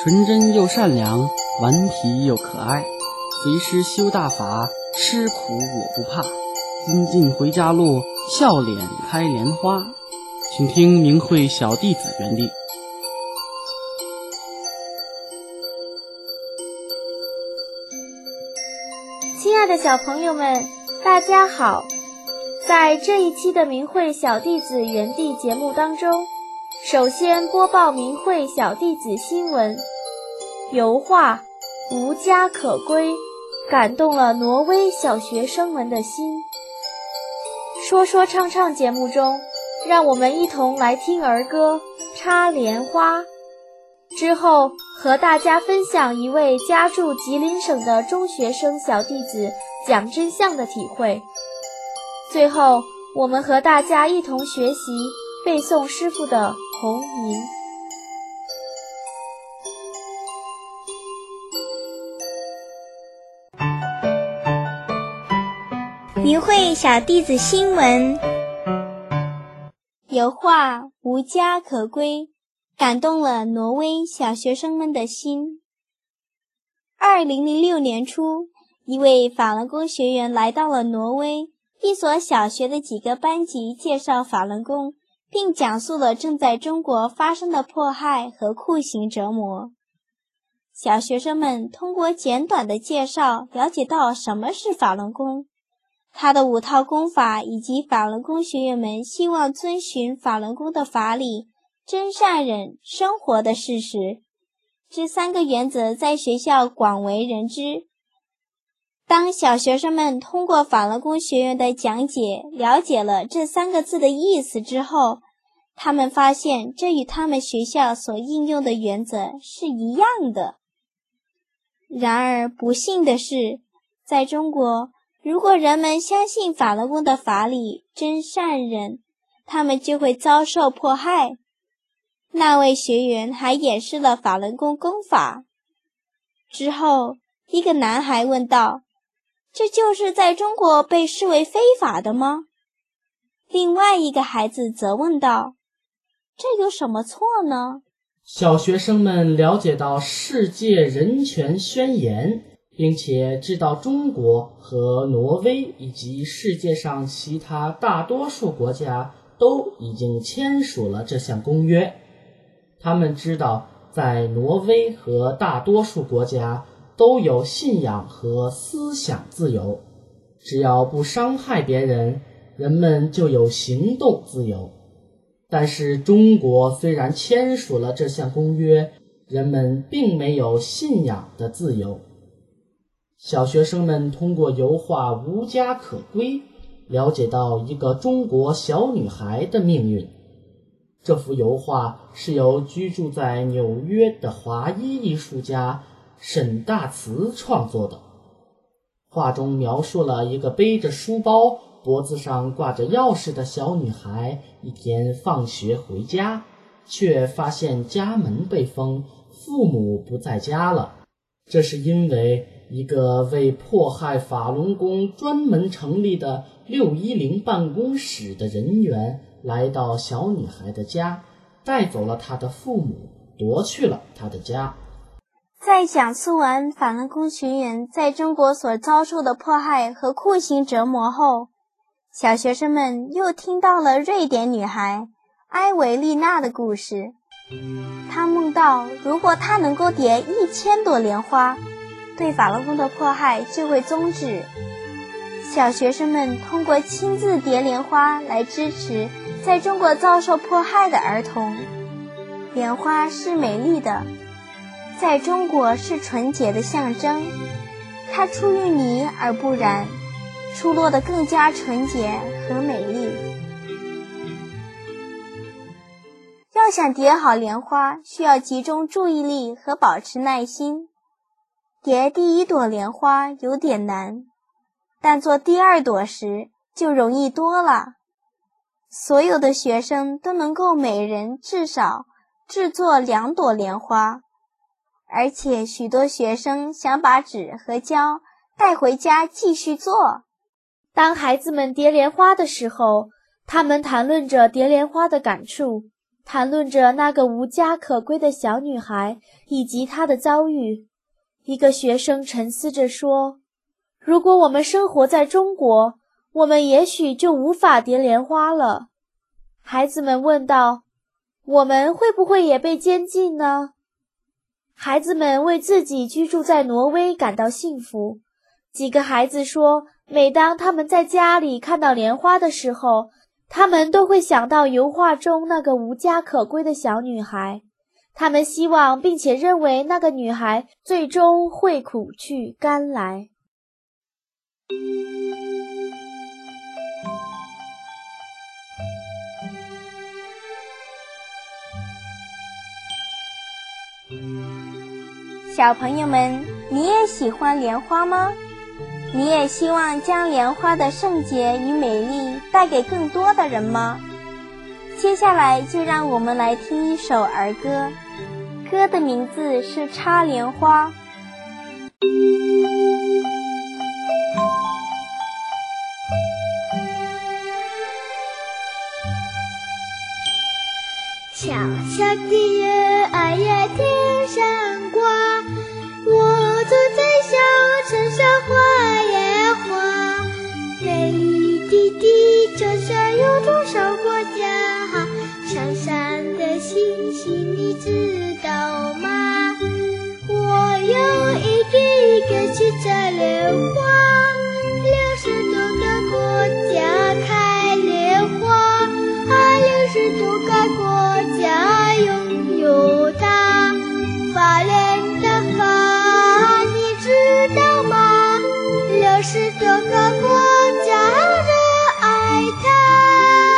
纯真又善良，顽皮又可爱。随师修大法，吃苦我不怕。金尽回家路，笑脸开莲花。请听明慧小弟子原地。 亲爱的小朋友们，大家好！在这一期的明慧小弟子原地节目当中，首先播报明慧小弟子新闻。油画无家可归，感动了挪威小学生们的心。说说唱唱节目中，让我们一同来听儿歌《插莲花》，之后和大家分享一位家住吉林省的中学生小弟子讲真相的体会。最后我们和大家一同学习背诵师傅的红吟。 明慧小弟子新闻。油画无家可归，感动了挪威小学生们的心。2006年初，一位法轮功学员来到了挪威一所小学的几个班级，介绍法轮功，并讲述了正在中国发生的迫害和酷刑折磨。小学生们通过简短的介绍，了解到什么是法轮功，他的5套功法，以及法轮功学员们希望遵循法轮功的法理、真善忍生活的事实。这3个原则在学校广为人知。当小学生们通过法轮功学员的讲解，了解了这3个字的意思之后，他们发现这与他们学校所应用的原则是一样的。然而不幸的是，在中国，如果人们相信法轮功的法理、真善忍，他们就会遭受迫害。那位学员还演示了法轮功功法。之后，一个男孩问道：“这就是在中国被视为非法的吗？”另外一个孩子则问道：“这有什么错呢？” 小学生们了解到世界人权宣言，并且知道中国和挪威以及世界上其他大多数国家都已经签署了这项公约。他们知道在挪威和大多数国家都有信仰和思想自由，只要不伤害别人，人们就有行动自由。但是中国虽然签署了这项公约，人们并没有信仰的自由。小学生们通过油画无家可归，了解到一个中国小女孩的命运。这幅油画是由居住在纽约的华裔艺术家沈大慈创作的。画中描述了一个背着书包、脖子上挂着钥匙的小女孩，一天放学回家，却发现家门被封，父母不在家了。这是因为一个为迫害法轮功专门成立的610办公室的人员来到小女孩的家，带走了她的父母，夺去了她的家。 在讲述完法轮功学员在中国所遭受的迫害和酷刑折磨后，小学生们又听到了瑞典女孩埃维丽娜的故事。她梦到，如果她能够叠1000朵莲花，对法轮功的迫害就会终止。小学生们通过亲自叠莲花来支持在中国遭受迫害的儿童。莲花是美丽的，在中国是纯洁的象征，它出淤泥而不染，出落得更加纯洁和美丽。要想叠好莲花，需要集中注意力和保持耐心。叠第1朵莲花有点难，但做第2朵时就容易多了。所有的学生都能够每人至少制作2朵莲花，而且许多学生想把纸和胶带回家继续做。 当孩子们叠莲花的时候，他们谈论着叠莲花的感触， 谈论着那个无家可归的小女孩以及她的遭遇。一个学生沉思着说，如果我们生活在中国，我们也许就无法蝶莲花了。孩子们问道，我们会不会也被监禁呢？孩子们为自己居住在挪威感到幸福。几个孩子说，每当他们在家里看到莲花的时候，他们都会想到油画中那个无家可归的小女孩。他们希望并且认为那个女孩最终会苦去甘来。 小朋友们，你也喜欢莲花吗？你也希望将莲花的圣洁与美丽带给更多的人吗？接下来就让我们来听一首儿歌，歌的名字是《插莲花》。 小小的月儿呀天上挂，我坐在小船上画呀画，美丽的地球上有多少国家，闪闪的星星你知道吗？我要一个一个去摘莲花，60多个国家开莲花，60多个国家拥有它。法莲的花你知道吗？60多个国家热爱它。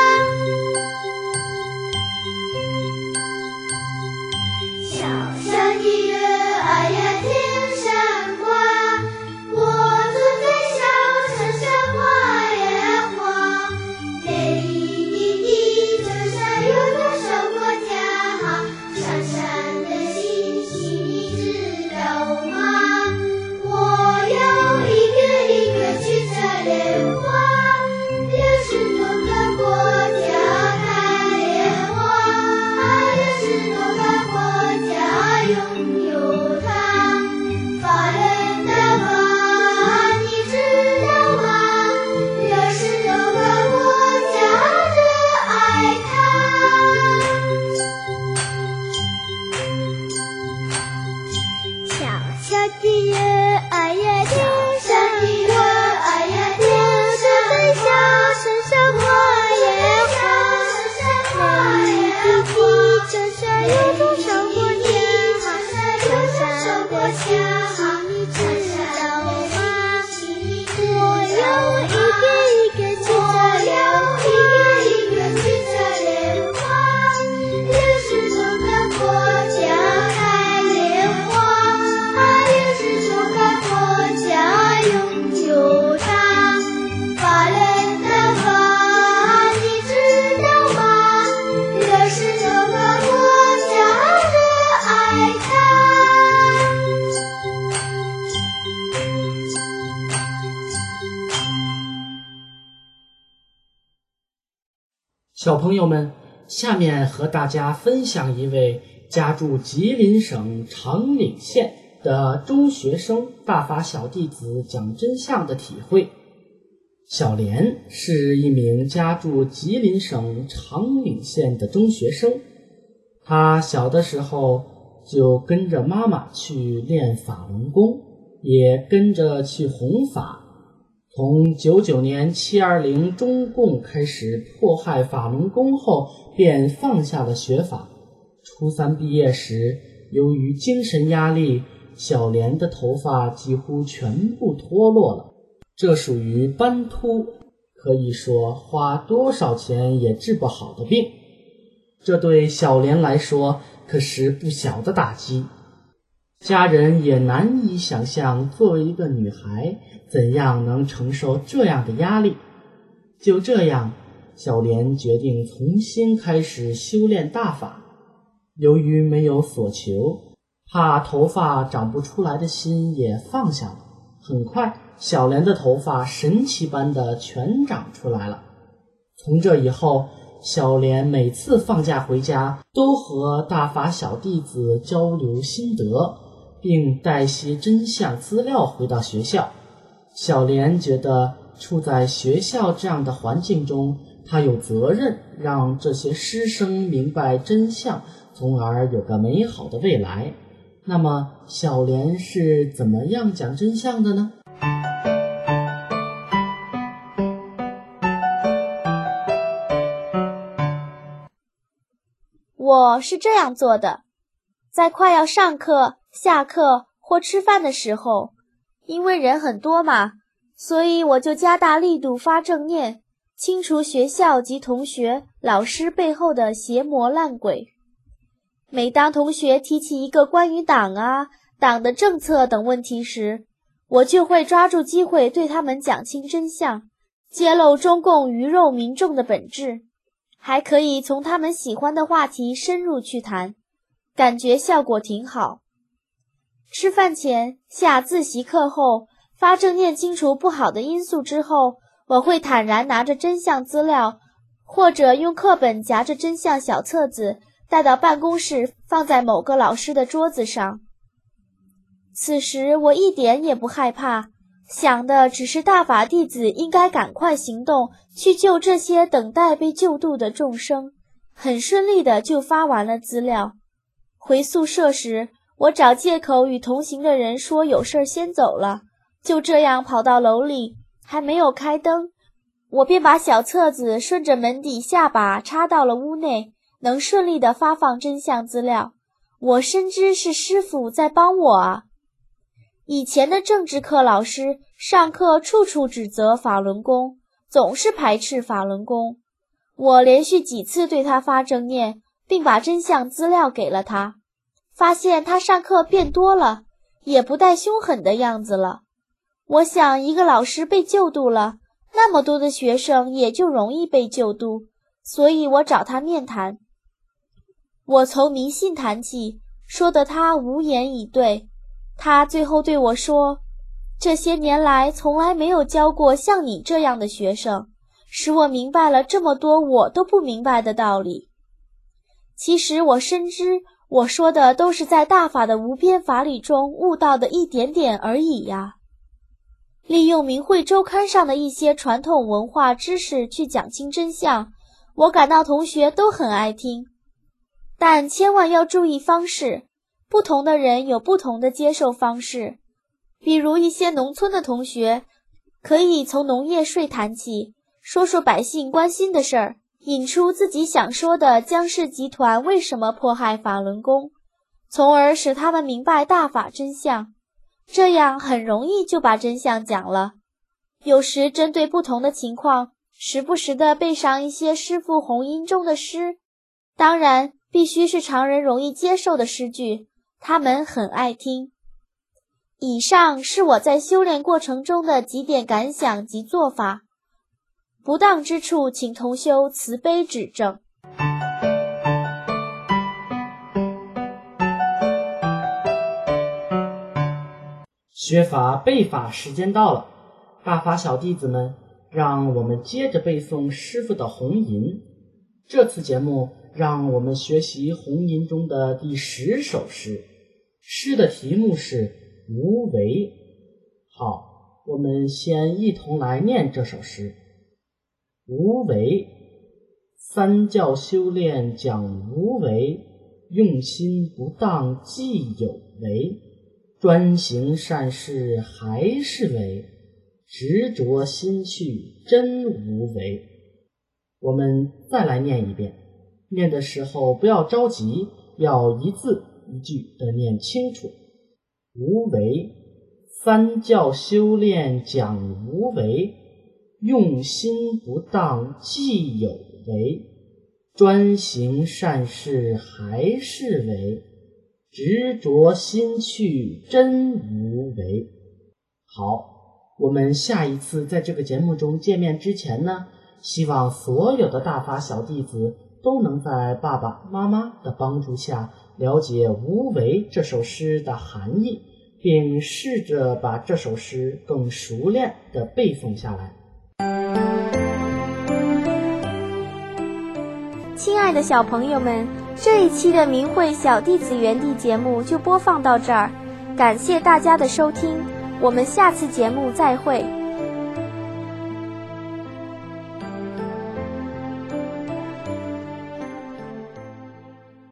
小小的月儿呀天上挂，我坐在小船上画呀画，美丽的地球上有多少国家，闪闪的星星你知道吗？我要一个一个去采莲花，60多个国家开莲花，60多个国家拥有它。法莲的花你知道吗？60多个国家热爱它。小小的月儿呀天上挂，我坐在小船上画呀画，美丽的地球上有多少国家，闪闪的星星你知道吗？我要一个一个去摘莲花，60多个国家开莲花，60多个国家拥有它。法莲的花你知道吗？60多个国家热爱它。 小朋友们，下面和大家分享一位家住吉林省长岭县的中学生大法小弟子讲真相的体会。小莲是一名家住吉林省长岭县的中学生，他小的时候就跟着妈妈去练法轮功，也跟着去弘法。从99年720中共开始迫害法轮功后，便放下了学法。初3毕业时，由于精神压力，小莲的头发几乎全部脱落了，这属于斑秃，可以说花多少钱也治不好的病。这对小莲来说可是不小的打击，家人也难以想象作为一个女孩怎样能承受这样的压力。就这样，小莲决定重新开始修炼大法。由于没有所求，怕头发长不出来的心也放下了。很快，小莲的头发神奇般的全长出来了。从这以后， 小莲每次放假回家都和大法小弟子交流心得，并带些真相资料回到学校。小莲觉得处在学校这样的环境中，她有责任让这些师生明白真相，从而有个美好的未来。那么小莲是怎么样讲真相的呢？ 我是这样做的，在快要上课、下课或吃饭的时候，因为人很多嘛，所以我就加大力度发正念，清除学校及同学、老师背后的邪魔烂鬼。每当同学提起一个关于党啊、党的政策等问题时，我就会抓住机会对他们讲清真相，揭露中共鱼肉民众的本质，还可以从他们喜欢的话题深入去谈，感觉效果挺好。吃饭前、下自习课后，发正念清除不好的因素之后，我会坦然拿着真相资料，或者用课本夹着真相小册子带到办公室，放在某个老师的桌子上。此时我一点也不害怕，想的只是大法弟子应该赶快行动，去救这些等待被救度的众生。很顺利的就发完了资料。回宿舍时，我找借口与同行的人说有事先走了，就这样跑到楼里，还没有开灯，我便把小册子顺着门底下把插到了屋内，能顺利地发放真相资料。我深知是师父在帮我啊。以前的政治课老师上课处处指责法轮功，总是排斥法轮功。我连续几次对他发正念，并把真相资料给了他，发现他上课变多了，也不带凶狠的样子了。我想一个老师被救度了，那么多的学生也就容易被救度，所以我找他面谈。我从迷信谈起，说得他无言以对。他最后对我说，这些年来从来没有教过像你这样的学生，使我明白了这么多我都不明白的道理。其实我深知，我说的都是在大法的无边法理中悟到的一点点而已呀。利用明慧周刊上的一些传统文化知识去讲清真相，我感到同学都很爱听。但千万要注意方式，不同的人有不同的接受方式。比如一些农村的同学，可以从农业税谈起，说说百姓关心的事儿，引出自己想说的江氏集团为什么迫害法轮功，从而使他们明白大法真相。这样很容易就把真相讲了。有时针对不同的情况，时不时地背上一些师父弘音中的诗，当然必须是常人容易接受的诗句，他们很爱听。以上是我在修炼过程中的几点感想及做法，不当之处请同修慈悲指正。 学法背法时间到了，大法小弟子们，让我们接着背诵师父的弘吟。这次节目让我们学习弘吟中的第10首诗，诗的题目是无为。好，我们先一同来念这首诗。无为，三教修炼讲无为，用心不当即有为，专行善事还是为，执着心去真无为。我们再来念一遍，念的时候不要着急，要一字一句的念清楚。无为，三教修炼讲无为，用心不当即有为，专行善事还是为，执着心去真无为。好，我们下一次在这个节目中见面之前呢，希望所有的大法小弟子都能在爸爸妈妈的帮助下了解无为这首诗的含义，并试着把这首诗更熟练地背诵下来。 亲爱的小朋友们，这一期的明慧小弟子园地节目就播放到这儿，感谢大家的收听，我们下次节目再会。